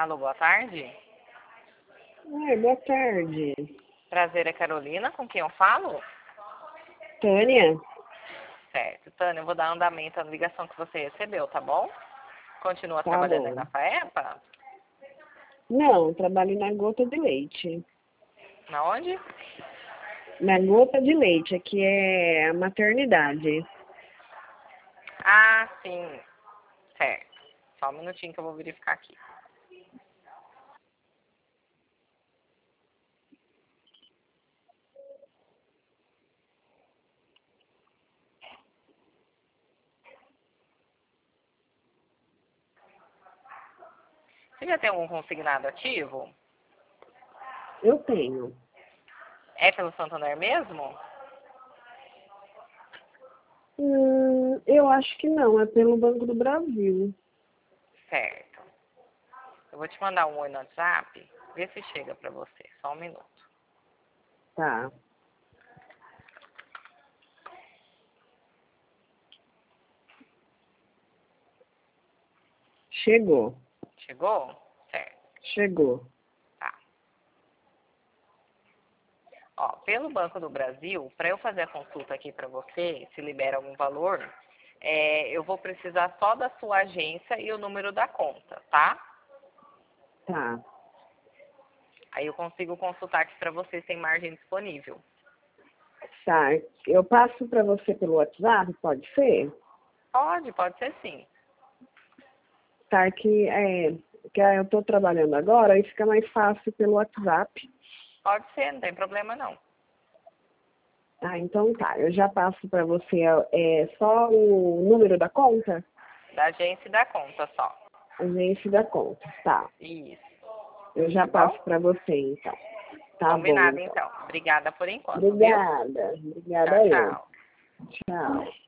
Alô, boa tarde. Oi, boa tarde. Prazer, é Carolina, com quem eu falo? Tânia? Certo. Tânia, eu vou dar andamento à ligação que você recebeu, tá bom? Continua Tá trabalhando aí bom. na FAEPA? Não, trabalho na gota de leite. Na onde? Na gota de leite, aqui é a maternidade. Ah, sim. Certo. Só um minutinho que eu vou verificar aqui. Você já tem algum consignado ativo? Eu tenho. É pelo Santander mesmo? Eu acho que não, é pelo Banco do Brasil. Certo. Eu vou te mandar um oi no WhatsApp, vê se chega pra você. Só um minuto. Tá. Chegou. Chegou? Certo. Chegou. Tá. Ó, pelo Banco do Brasil, para eu fazer a consulta aqui para você, se libera algum valor, eu vou precisar só da sua agência e o número da conta, tá? Tá. Aí eu consigo consultar aqui para você sem margem disponível. Tá. Eu passo para você pelo WhatsApp, pode ser? Pode ser sim. Tá, que eu tô trabalhando agora, aí fica mais fácil pelo WhatsApp. Pode ser, não tem problema não. Ah, então tá. Eu já passo para você só o número da conta? Da agência e da conta só. Agência da conta. Tá. Isso. Eu já Tá bom? passo para você, então. Tá bom, Combinado então. então. Obrigada por enquanto, viu? Obrigada. Tchau, Obrigada eu. tchau. Tchau.